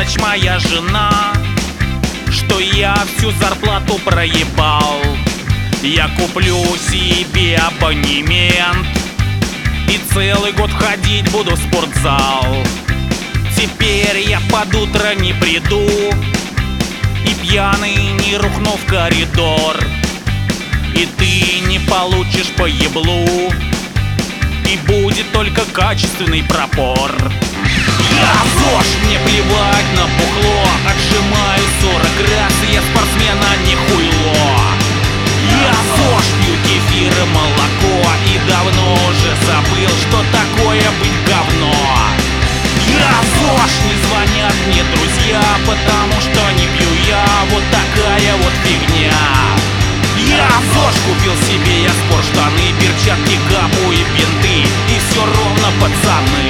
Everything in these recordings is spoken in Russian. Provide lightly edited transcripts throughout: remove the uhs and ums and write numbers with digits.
плачь, моя жена, что я всю зарплату проебал. Я куплю себе абонемент и целый год ходить буду в спортзал. Теперь я под утро не приду и пьяный не рухну в коридор. И ты не получишь по еблу, и будет только качественный пропор. Я ЗОЖ, мне плевать на бухло, отжимаю 40 раз, я спортсмен, а не хуйло. Я ЗОЖ, пью кефир и молоко, и давно уже забыл, что такое быть говно. Я ЗОЖ, не звонят мне друзья, потому что не пью я, вот такая вот фигня. Я ЗОЖ, купил себе я спортштаны, перчатки, габу и бинты, и все ровно, пацаны.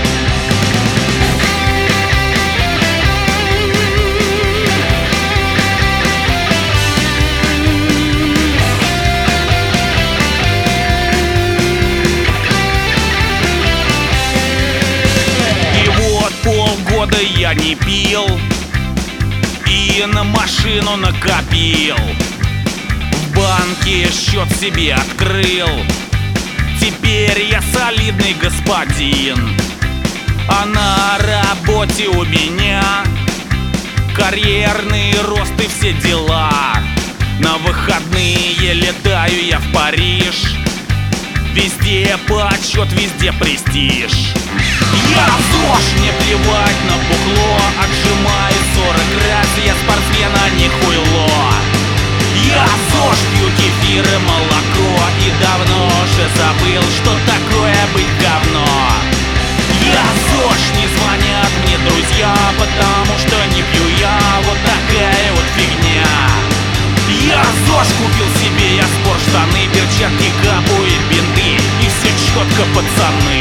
Полгода я не пил и на машину накопил. В банке счет себе открыл. Теперь я солидный господин, а на работе у меня карьерный рост и все дела. На выходные летаю я в Париж, везде почет, везде престиж. Я ЗОЖ, мне плевать на бухло, отжимаю 40 раз, я спортсмен, а не хуйло. Я ЗОЖ, пью кефир и молоко, и давно уже забыл, что такое быть говно. Я ЗОЖ, не звонят мне друзья, потому что не пью я, вот такая вот фигня. Я ЗОЖ, купил себе я спортштаны, перчатки, габу и бинты, и все четко, пацаны.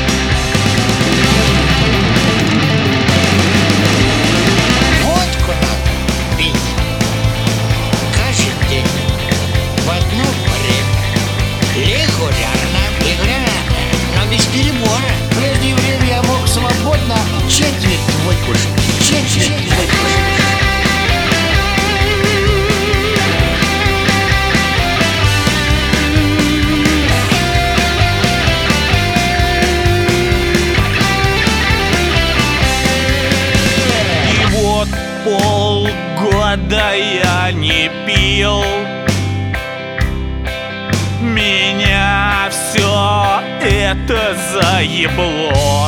Водку надо пить каждый день в одно время. Регулярно, но без перебора. В прежнее время я мог свободно четверть выкушать. Полгода я не пил, меня все это заебло.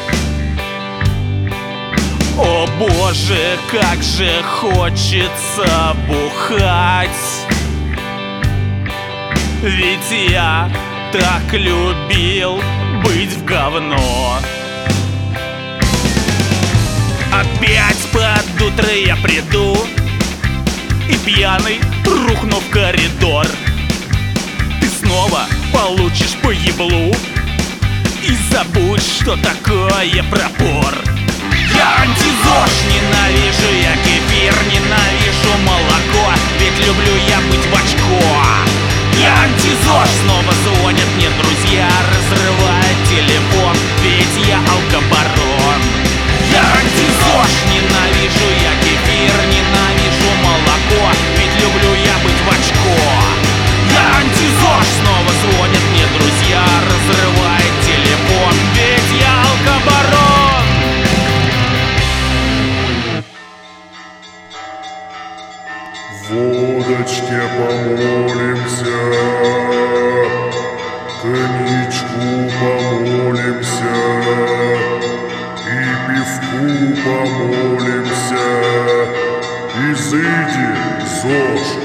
О боже, как же хочется бухать, ведь я так любил быть в говно. Опять под утро я приду и пьяный рухну в коридор. Ты снова получишь по еблу и забудь, что такое пропор. Я антизож, ненавижу я кефир, ненавижу молоко, ведь люблю я быть в очко. Я антизож, снова звонят мне друзья, разрывает телефон, ведь я алкобарон. Я антизож, ненавижу я кефир, ненавижу молоко, ведь люблю я быть в очко. Я антизож, снова звонят мне друзья, разрывает телефон, ведь я алкобарон. Водочке помолимся, коньячку помолимся, и пивку помолимся. Изыди, ЗОЖ.